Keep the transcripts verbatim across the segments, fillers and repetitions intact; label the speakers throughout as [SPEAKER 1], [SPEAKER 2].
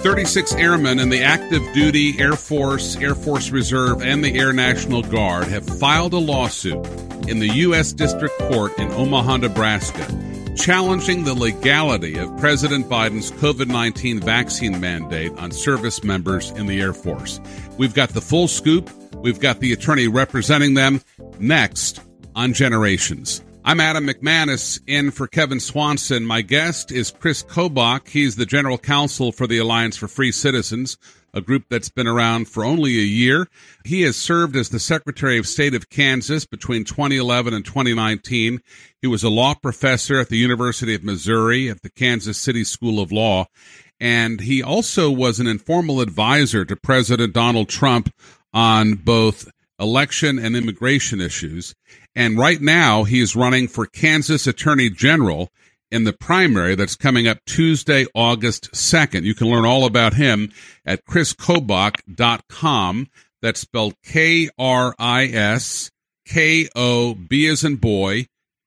[SPEAKER 1] thirty-six airmen in the active duty Air Force, Air Force Reserve, and the Air National Guard have filed a lawsuit in the U S District Court in Omaha, Nebraska, challenging the legality of President Biden's COVID nineteen vaccine mandate on service members in the Air Force. We've got the full scoop. We've got the attorney representing them next on Generations. I'm Adam McManus, in for Kevin Swanson. My guest is Chris Kobach. He's the general counsel for the Alliance for Free Citizens, a group that's been around for only a year. He has served as the Secretary of State of Kansas between twenty eleven and twenty nineteen. He was a law professor at the University of Missouri at the Kansas City School of Law, and he also was an informal advisor to President Donald Trump on both election and immigration issues. And right now, he is running for Kansas Attorney General in the primary that's coming up Tuesday, August second. You can learn all about him at chris kobach dot com. That's spelled K R I S K O B as in boy,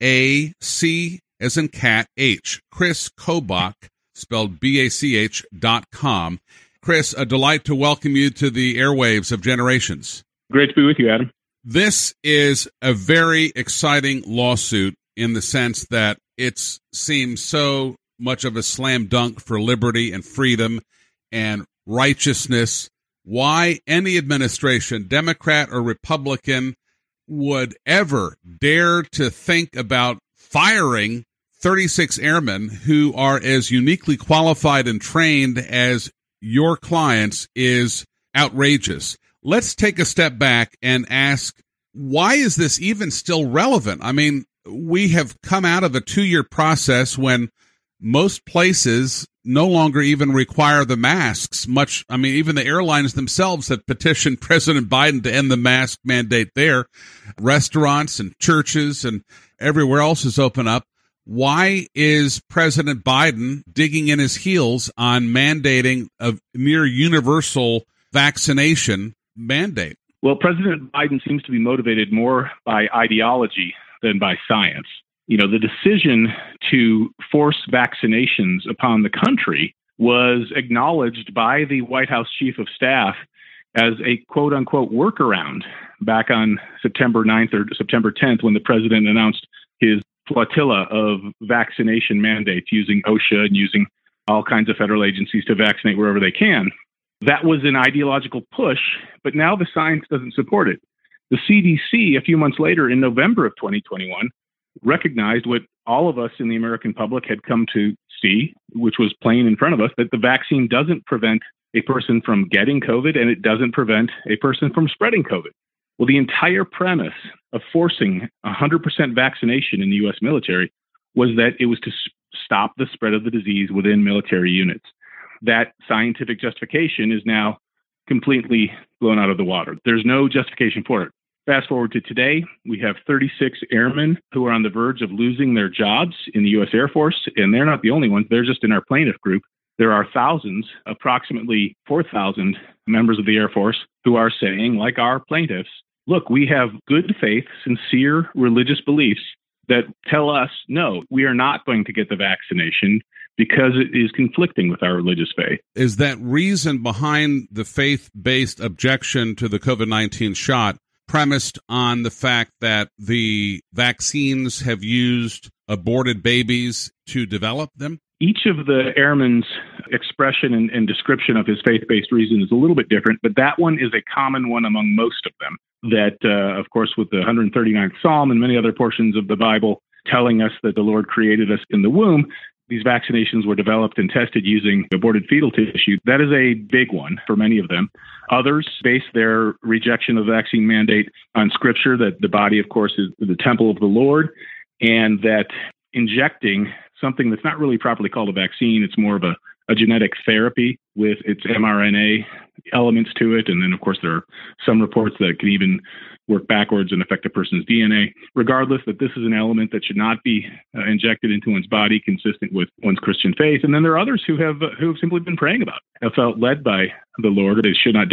[SPEAKER 1] A C as in cat, H. Chris Kobach, spelled B A C H dot com. Chris, a delight to welcome you to the airwaves of Generations.
[SPEAKER 2] Great to be with you, Adam.
[SPEAKER 1] This is a very exciting lawsuit in the sense that it seems so much of a slam dunk for liberty and freedom and righteousness. Why any administration, Democrat or Republican, would ever dare to think about firing thirty-six airmen who are as uniquely qualified and trained as your clients is outrageous. Let's take a step back and ask, why is this even still relevant? I mean, we have come out of a two-year process when most places no longer even require the masks. Much, I mean, even the airlines themselves have petitioned President Biden to end the mask mandate there. Restaurants and churches and everywhere else is open up. Why is President Biden digging in his heels on mandating a near universal vaccination mandate?
[SPEAKER 2] Well, President Biden seems to be motivated more by ideology than by science. You know, the decision to force vaccinations upon the country was acknowledged by the White House Chief of Staff as a quote-unquote workaround back on September ninth or September tenth when the president announced his flotilla of vaccination mandates using OSHA and using all kinds of federal agencies to vaccinate wherever they can. That was an ideological push, but now the science doesn't support it. The C D C, a few months later in November of twenty twenty-one, recognized what all of us in the American public had come to see, which was plain in front of us, that the vaccine doesn't prevent a person from getting COVID and it doesn't prevent a person from spreading COVID. Well, the entire premise of forcing one hundred percent vaccination in the U S military was that it was to stop the spread of the disease within military units. That scientific justification is now completely blown out of the water. There's no justification for it. Fast forward to today, we have thirty-six airmen who are on the verge of losing their jobs in the U S Air Force, and they're not the only ones. They're just in our plaintiff group. There are thousands, approximately four thousand members of the Air Force who are saying, like our plaintiffs, look, we have good faith, sincere religious beliefs that tell us, no, we are not going to get the vaccination because it is conflicting with our religious faith.
[SPEAKER 1] Is that reason behind the faith-based objection to the COVID nineteen shot premised on the fact that the vaccines have used aborted babies to develop them?
[SPEAKER 2] Each of the airmen's expression and, and description of his faith-based reason is a little bit different, but that one is a common one among most of them. That, uh, of course, with the one hundred thirty-ninth Psalm and many other portions of the Bible telling us that the Lord created us in the womb, these vaccinations were developed and tested using aborted fetal tissue. That is a big one for many of them. Others base their rejection of the vaccine mandate on Scripture, that the body, of course, is the temple of the Lord, and that injecting something that's not really properly called a vaccine, it's more of a, a genetic therapy with its mRNA elements to it. And then, of course, there are some reports that can even work backwards and affect a person's D N A. Regardless, that this is an element that should not be uh, injected into one's body consistent with one's Christian faith. And then there are others who have uh, who have simply been praying about it, have felt led by the Lord that they should not do it.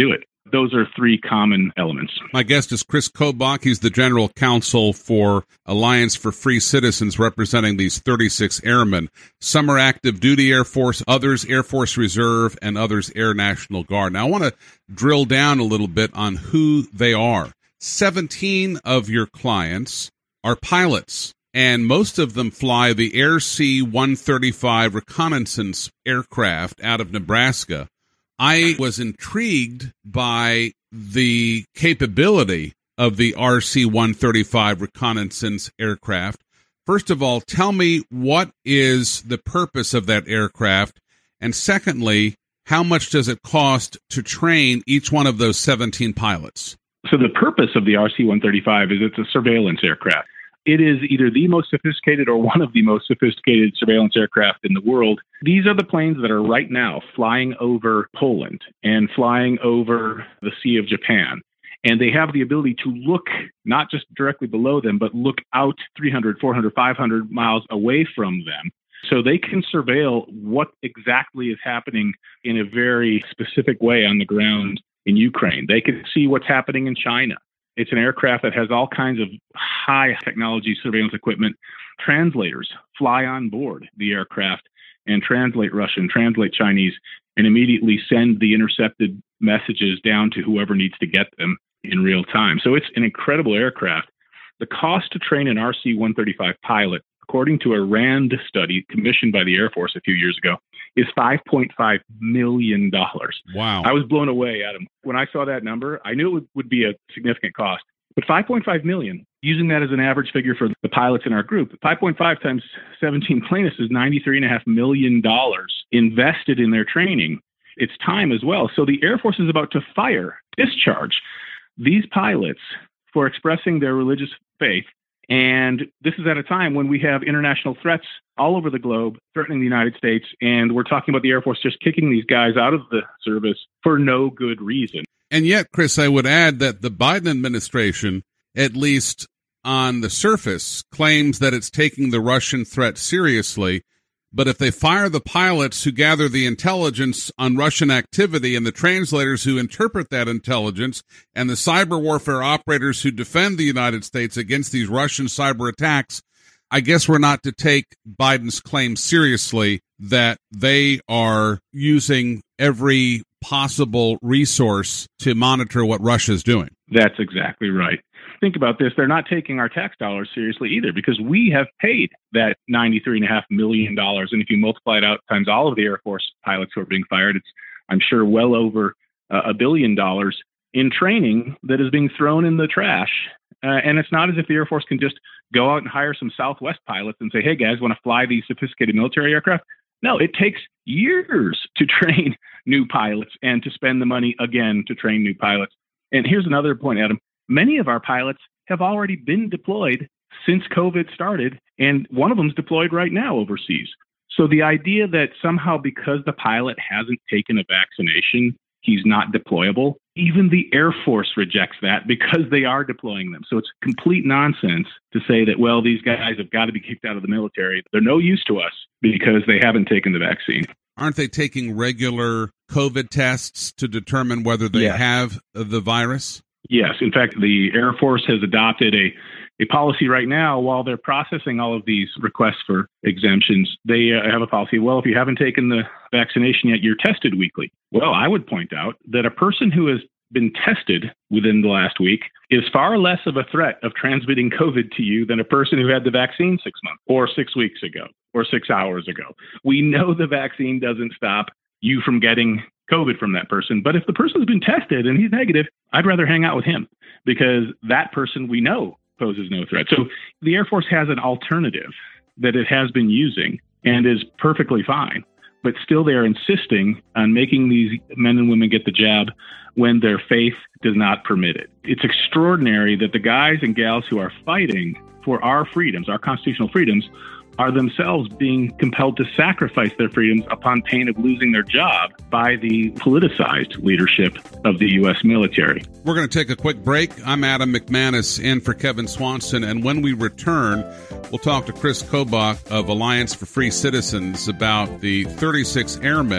[SPEAKER 2] Those are three common elements.
[SPEAKER 1] My guest is Chris Kobach. He's the general counsel for Alliance for Free Citizens, representing these thirty-six airmen. Some are active duty Air Force, others Air Force Reserve, and others Air National Guard. Now, I want to drill down a little bit on who they are. seventeen of your clients are pilots, and most of them fly the Air C one thirty-five reconnaissance aircraft out of Nebraska. I was intrigued by the capability of the R C one thirty-five reconnaissance aircraft. First of all, tell me what is the purpose of that aircraft? And secondly, how much does it cost to train each one of those seventeen pilots?
[SPEAKER 2] So the purpose of the R C one thirty-five is it's a surveillance aircraft. It is either the most sophisticated or one of the most sophisticated surveillance aircraft in the world. These are the planes that are right now flying over Poland and flying over the Sea of Japan. And they have the ability to look not just directly below them, but look out three hundred, four hundred, five hundred miles away from them. So they can surveil what exactly is happening in a very specific way on the ground in Ukraine. They can see what's happening in China. It's an aircraft that has all kinds of high technology surveillance equipment. Translators fly on board the aircraft and translate Russian, translate Chinese, and immediately send the intercepted messages down to whoever needs to get them in real time. So it's an incredible aircraft. The cost to train an R C one thirty-five pilot, according to a RAND study commissioned by the Air Force a few years ago, is five point five million dollars.
[SPEAKER 1] Wow.
[SPEAKER 2] I was blown away, Adam. When I saw that number, I knew it would, would be a significant cost. But five point five million dollars, using that as an average figure for the pilots in our group, five point five times seventeen plaintiffs is ninety-three point five million dollars invested in their training. It's time as well. So the Air Force is about to fire, discharge these pilots for expressing their religious faith. And this is at a time when we have international threats all over the globe threatening the United States. And we're talking about the Air Force just kicking these guys out of the service for no good reason.
[SPEAKER 1] And yet, Chris, I would add that the Biden administration, at least on the surface, claims that it's taking the Russian threat seriously. But if they fire the pilots who gather the intelligence on Russian activity and the translators who interpret that intelligence and the cyber warfare operators who defend the United States against these Russian cyber attacks, I guess we're not to take Biden's claim seriously that they are using every possible resource to monitor what Russia's doing.
[SPEAKER 2] That's exactly right. Think about this. They're not taking our tax dollars seriously either, because we have paid that ninety-three point five million dollars. And if you multiply it out times all of the Air Force pilots who are being fired, it's, I'm sure, well over uh, a billion dollars in training that is being thrown in the trash. Uh, and it's not as if the Air Force can just go out and hire some Southwest pilots and say, hey, guys, want to fly these sophisticated military aircraft? No, it takes years to train new pilots and to spend the money again to train new pilots. And here's another point, Adam. Many of our pilots have already been deployed since COVID started, and one of them is deployed right now overseas. So the idea that somehow because the pilot hasn't taken a vaccination, he's not deployable, even the Air Force rejects that because they are deploying them. So it's complete nonsense to say that, well, these guys have got to be kicked out of the military. They're no use to us because they haven't taken the vaccine.
[SPEAKER 1] Aren't they taking regular COVID tests to determine whether they
[SPEAKER 2] yes.
[SPEAKER 1] have the virus?
[SPEAKER 2] Yes. In fact, the Air Force has adopted a, a policy right now while they're processing all of these requests for exemptions. They uh, have a policy, well, if you haven't taken the vaccination yet, you're tested weekly. Well, I would point out that a person who has been tested within the last week is far less of a threat of transmitting COVID to you than a person who had the vaccine six months or six weeks ago or six hours ago. We know the vaccine doesn't stop you from getting COVID from that person. But if the person's been tested and he's negative, I'd rather hang out with him because that person we know poses no threat. So the Air Force has an alternative that it has been using and is perfectly fine. But still they are insisting on making these men and women get the jab when their faith does not permit it. It's extraordinary that the guys and gals who are fighting for our freedoms, our constitutional freedoms, are themselves being compelled to sacrifice their freedoms upon pain of losing their job by the politicized leadership of the U S military.
[SPEAKER 1] We're going to take a quick break. I'm Adam McManus in for Kevin Swanson, and when we return, we'll talk to Chris Kobach of Alliance for Free Citizens about the thirty-six airmen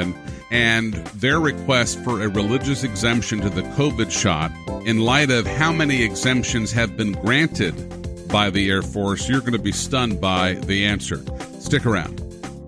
[SPEAKER 1] and their request for a religious exemption to the COVID shot. In light of how many exemptions have been granted by the Air Force, you're going to be stunned by the answer. Stick around.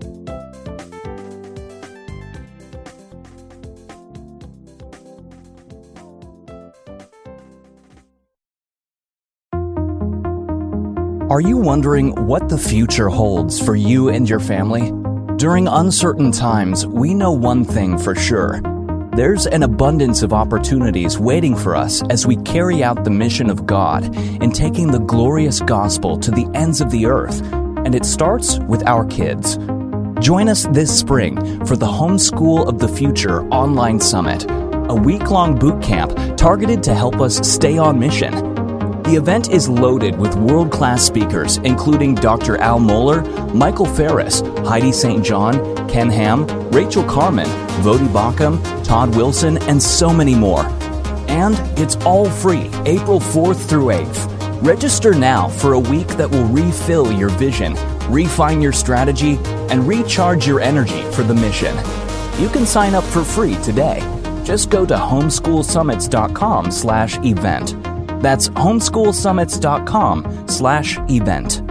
[SPEAKER 3] Are you wondering what the future holds for you and your family? During uncertain times, we know one thing for sure. There's an abundance of opportunities waiting for us as we carry out the mission of God in taking the glorious gospel to the ends of the earth, and it starts with our kids. Join us this spring for the Homeschool of the Future Online Summit, a week-long boot camp targeted to help us stay on mission. The event is loaded with world-class speakers, including Doctor Al Mohler, Michael Ferris, Heidi Saint John, Ken Ham, Rachel Carmen, Vodi Bakum, Todd Wilson, and so many more. And it's all free, April fourth through eighth. Register now for a week that will refill your vision, refine your strategy, and recharge your energy for the mission. You can sign up for free today. Just go to homeschoolsummits.com slash event. That's homeschoolsummits.com slash event.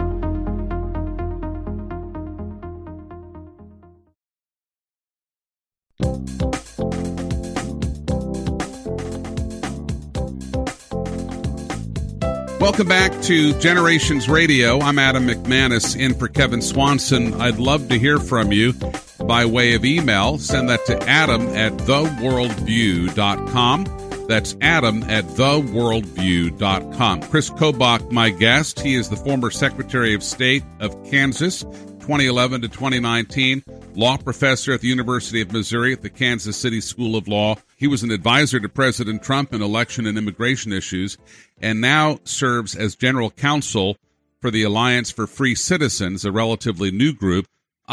[SPEAKER 1] Welcome back to Generations Radio. I'm Adam McManus in for Kevin Swanson. I'd love to hear from you by way of email. Send that to Adam at the worldview dot com. That's Adam at the worldview dot com. Chris Kobach, my guest. He is the former Secretary of State of Kansas, twenty eleven to twenty nineteen, law professor at the University of Missouri at the Kansas City School of Law. He was an advisor to President Trump in election and immigration issues, and now serves as general counsel for the Alliance for Free Citizens, a relatively new group.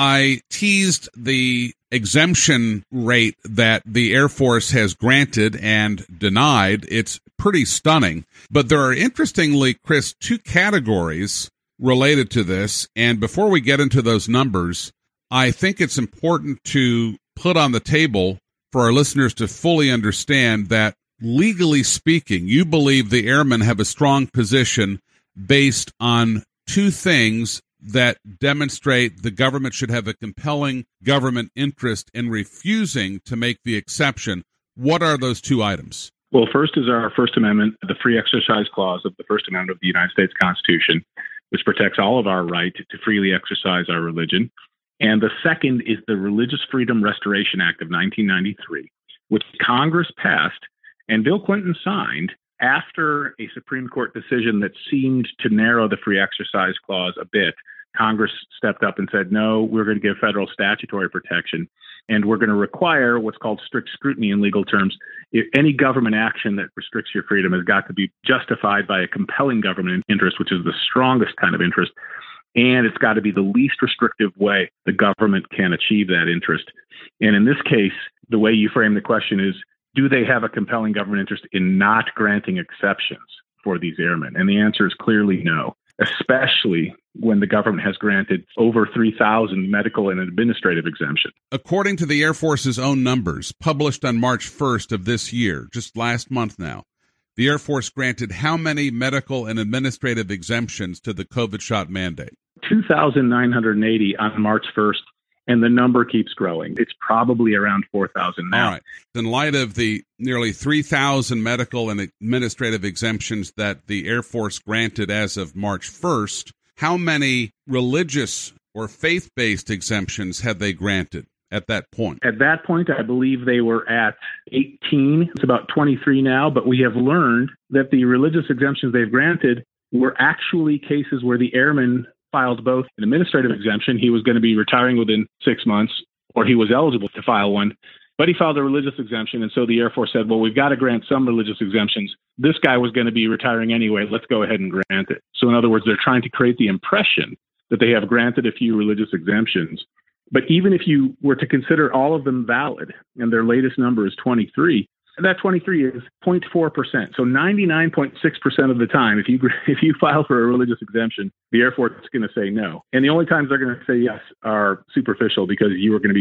[SPEAKER 1] I teased the exemption rate that the Air Force has granted and denied. It's pretty stunning. But there are, interestingly, Chris, two categories related to this. And before we get into those numbers, I think it's important to put on the table for our listeners to fully understand that, legally speaking, you believe the airmen have a strong position based on two things that demonstrate the government should have a compelling government interest in refusing to make the exception. What are those two items?
[SPEAKER 2] Well, first is our First Amendment, the Free Exercise Clause of the First Amendment of the United States Constitution, which protects all of our right to freely exercise our religion. And the second is the Religious Freedom Restoration Act of nineteen ninety-three, which Congress passed and Bill Clinton signed after a Supreme Court decision that seemed to narrow the Free Exercise Clause a bit. Congress stepped up and said, no, we're going to give federal statutory protection, and we're going to require what's called strict scrutiny in legal terms. If any government action that restricts your freedom has got to be justified by a compelling government interest, which is the strongest kind of interest, and it's got to be the least restrictive way the government can achieve that interest. And in this case, the way you frame the question is, do they have a compelling government interest in not granting exceptions for these airmen? And the answer is clearly no, especially when the government has granted over three thousand medical and administrative exemptions.
[SPEAKER 1] According to the Air Force's own numbers, published on March first of this year, just last month now, the Air Force granted how many medical and administrative exemptions to the COVID shot mandate?
[SPEAKER 2] two thousand nine hundred eighty on March first. And the number keeps growing. It's probably around four thousand now.
[SPEAKER 1] All right. In light of the nearly three thousand medical and administrative exemptions that the Air Force granted as of March first, how many religious or faith-based exemptions have they granted at that point?
[SPEAKER 2] At that point, I believe they were at eighteen. It's about twenty-three now, but we have learned that the religious exemptions they've granted were actually cases where the airmen filed both an administrative exemption. He was going to be retiring within six months, or he was eligible to file one, but he filed a religious exemption. And so the Air Force said, well, we've got to grant some religious exemptions. This guy was going to be retiring anyway. Let's go ahead and grant it. So in other words, they're trying to create the impression that they have granted a few religious exemptions. But even if you were to consider all of them valid, and their latest number is twenty-three, that twenty-three is zero point four percent. So ninety-nine point six percent of the time, if you if you file for a religious exemption, the Air Force is going to say no. And the only times they're going to say yes are superficial, because you are going to be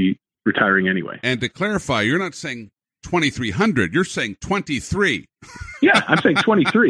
[SPEAKER 2] retiring anyway.
[SPEAKER 1] And to clarify, you're not saying twenty-three hundred, you're saying twenty-three.
[SPEAKER 2] Yeah, I'm saying twenty-three.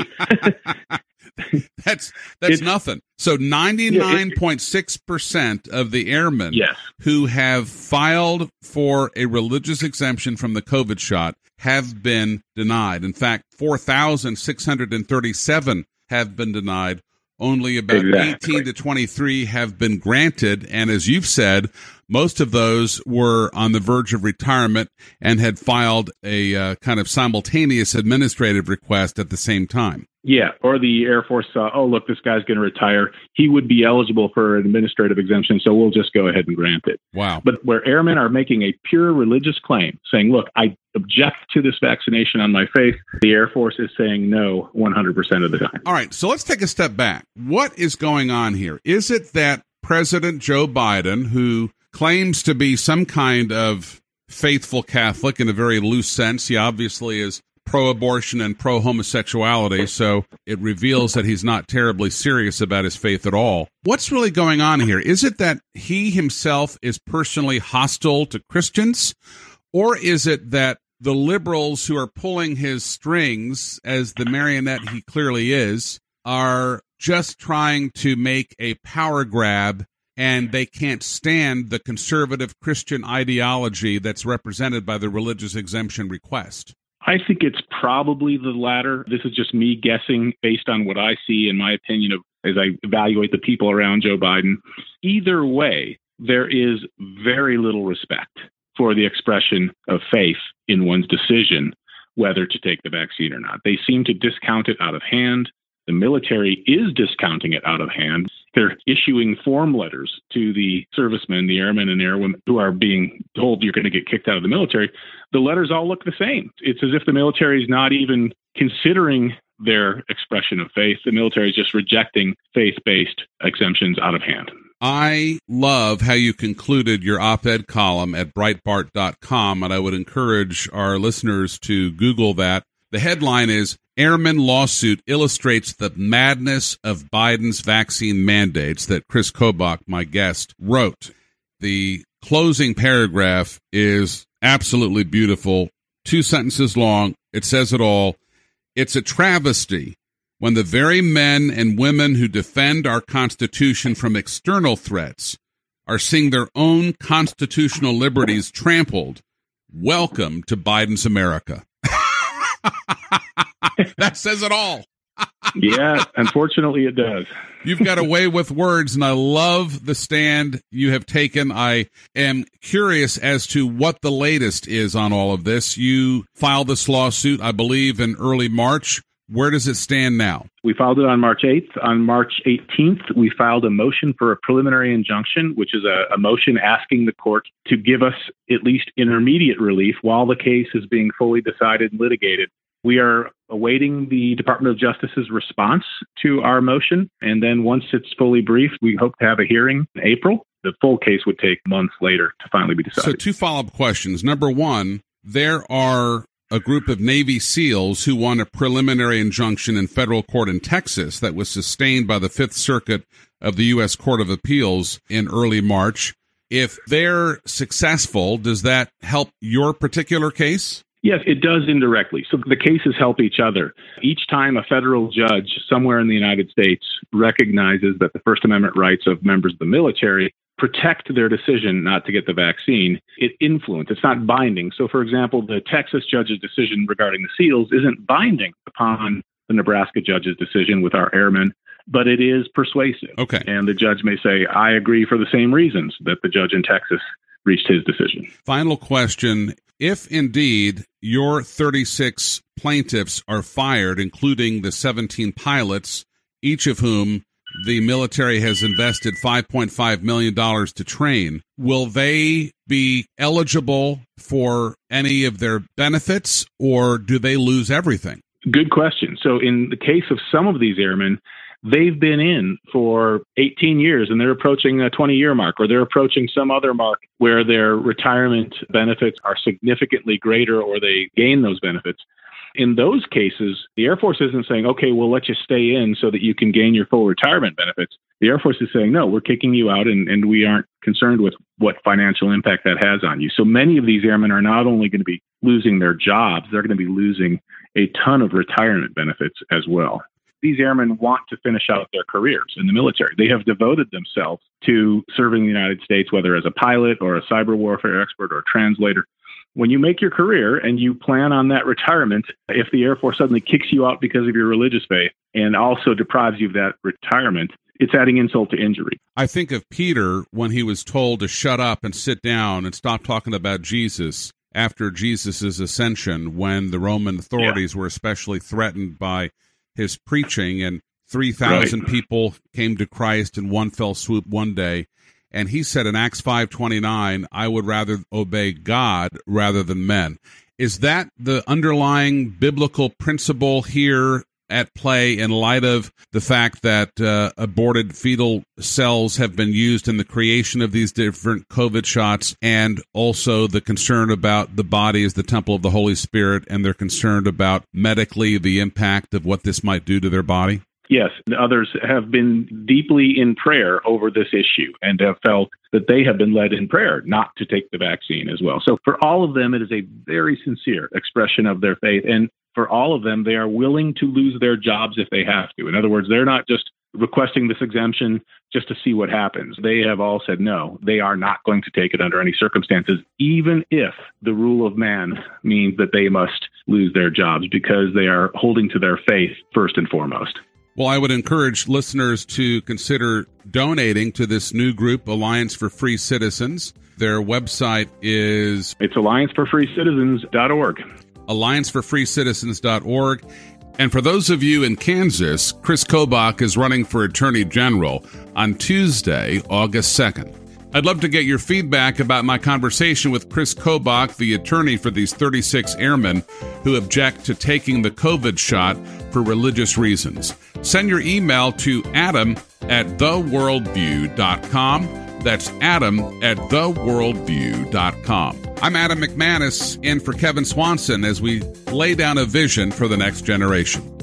[SPEAKER 1] that's that's it's, nothing. So ninety-nine point six percent of the airmen
[SPEAKER 2] yes.
[SPEAKER 1] who have filed for a religious exemption from the COVID shot have been denied. In fact, four thousand six hundred thirty-seven have been denied. Only about exactly. eighteen to twenty-three have been granted. And as you've said, most of those were on the verge of retirement and had filed a uh, kind of simultaneous administrative request at the same time.
[SPEAKER 2] Yeah, or the Air Force saw, oh, look, this guy's going to retire. He would be eligible for an administrative exemption, so we'll just go ahead and grant it.
[SPEAKER 1] Wow.
[SPEAKER 2] But where airmen are making a pure religious claim, saying, look, I object to this vaccination on my faith, the Air Force is saying no one hundred percent of the time.
[SPEAKER 1] All right, so let's take a step back. What is going on here? Is it that President Joe Biden, who claims to be some kind of faithful Catholic in a very loose sense, he obviously is pro-abortion and pro-homosexuality, so it reveals that he's not terribly serious about his faith at all. What's really going on here? Is it that he himself is personally hostile to Christians, or is it that the liberals who are pulling his strings, as the marionette he clearly is, are just trying to make a power grab and they can't stand the conservative Christian ideology that's represented by the religious exemption request?
[SPEAKER 2] I think it's probably the latter. This is just me guessing based on what I see, in my opinion, of as I evaluate the people around Joe Biden. Either way, there is very little respect for the expression of faith in one's decision whether to take the vaccine or not. They seem to discount it out of hand. The military is discounting it out of hand. They're issuing form letters to the servicemen, the airmen and airwomen who are being told you're going to get kicked out of the military. The letters all look the same. It's as if the military is not even considering their expression of faith. The military is just rejecting faith-based exemptions out of hand.
[SPEAKER 1] I love how you concluded your op-ed column at Breitbart dot com, and I would encourage our listeners to Google that. The headline is, Airman Lawsuit Illustrates the Madness of Biden's Vaccine Mandates, that Chris Kobach, my guest, wrote. The closing paragraph is absolutely beautiful. Two sentences long. It says it all. It's a travesty when the very men and women who defend our Constitution from external threats are seeing their own constitutional liberties trampled. Welcome to Biden's America. That says it all.
[SPEAKER 2] Yeah, unfortunately it does.
[SPEAKER 1] You've got a way with words, and I love the stand you have taken. I am curious as to what the latest is on all of this. You filed this lawsuit, I believe, in early March. Where does it stand now?
[SPEAKER 2] We filed it on March eighth. On March eighteenth, we filed a motion for a preliminary injunction, which is a, a motion asking the court to give us at least intermediate relief while the case is being fully decided and litigated. We are awaiting the Department of Justice's response to our motion, and then once it's fully briefed, we hope to have a hearing in April. The full case would take months later to finally be decided.
[SPEAKER 1] So two follow-up questions. Number one, there are a group of Navy SEALs who won a preliminary injunction in federal court in Texas that was sustained by the Fifth Circuit of the U S Court of Appeals in early March. If they're successful, does that help your particular case?
[SPEAKER 2] Yes, it does indirectly. So the cases help each other. Each time a federal judge somewhere in the United States recognizes that the First Amendment rights of members of the military protect their decision not to get the vaccine, it influences. It's not binding. So, for example, the Texas judge's decision regarding the SEALs isn't binding upon the Nebraska judge's decision with our airmen, but it is persuasive.
[SPEAKER 1] Okay.
[SPEAKER 2] And the judge may say, I agree for the same reasons that the judge in Texas reached his decision.
[SPEAKER 1] Final question. If indeed your thirty-six plaintiffs are fired, including the seventeen pilots, each of whom the military has invested five point five million dollars to train, will they be eligible for any of their benefits, or do they lose everything?
[SPEAKER 2] Good question. So in the case of some of these airmen, they've been in for eighteen years and they're approaching a twenty-year mark, or they're approaching some other mark where their retirement benefits are significantly greater or they gain those benefits. In those cases, the Air Force isn't saying, okay, we'll let you stay in so that you can gain your full retirement benefits. The Air Force is saying, no, we're kicking you out, and, and we aren't concerned with what financial impact that has on you. So many of these airmen are not only going to be losing their jobs, they're going to be losing a ton of retirement benefits as well. These airmen want to finish out their careers in the military. They have devoted themselves to serving the United States, whether as a pilot or a cyber warfare expert or a translator. When you make your career and you plan on that retirement, if the Air Force suddenly kicks you out because of your religious faith and also deprives you of that retirement, it's adding insult to injury.
[SPEAKER 1] I think of Peter when he was told to shut up and sit down and stop talking about Jesus after Jesus' ascension, when the Roman authorities yeah. were especially threatened by his preaching, and three thousand right. people came to Christ in one fell swoop one day. And he said in Acts five twenty-nine, I would rather obey God rather than men. Is that the underlying biblical principle here at play in light of the fact that uh, aborted fetal cells have been used in the creation of these different COVID shots, and also the concern about the body as the temple of the Holy Spirit, and they're concerned about medically the impact of what this might do to their body?
[SPEAKER 2] Yes, others have been deeply in prayer over this issue and have felt that they have been led in prayer not to take the vaccine as well. So for all of them, it is a very sincere expression of their faith. And for all of them, they are willing to lose their jobs if they have to. In other words, they're not just requesting this exemption just to see what happens. They have all said no, they are not going to take it under any circumstances, even if the rule of man means that they must lose their jobs, because they are holding to their faith first and foremost.
[SPEAKER 1] Well, I would encourage listeners to consider donating to this new group, Alliance for Free Citizens. Their website is...
[SPEAKER 2] It's alliance for free citizens dot org.
[SPEAKER 1] alliance for free citizens dot org. And for those of you in Kansas, Chris Kobach is running for Attorney General on Tuesday, August second. I'd love to get your feedback about my conversation with Chris Kobach, the attorney for these thirty-six airmen who object to taking the COVID shot for religious reasons. Send your email to adam at the worldview dot com. That's adam at the worldview dot com. I'm Adam McManus, in for Kevin Swanson as we lay down a vision for the next generation.